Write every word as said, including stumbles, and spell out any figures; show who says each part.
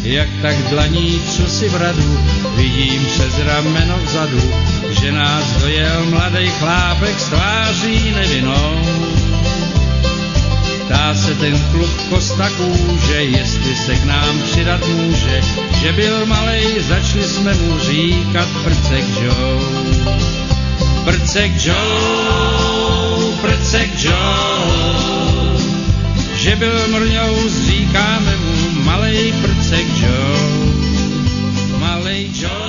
Speaker 1: jak tak dlaní, co si v radu, vidím přes rameno vzadu, že nás dojel mladej chlápek s tváří nevinnou. Ptá se ten kluk Kosta Kůže, jestli se k nám přidat může, že byl malej, začali jsme mu říkat Prcek Joe. Prcek Joe, Prcek Joe, že byl mrňou, říkáme mu malej Prcek Joe, malej Joe.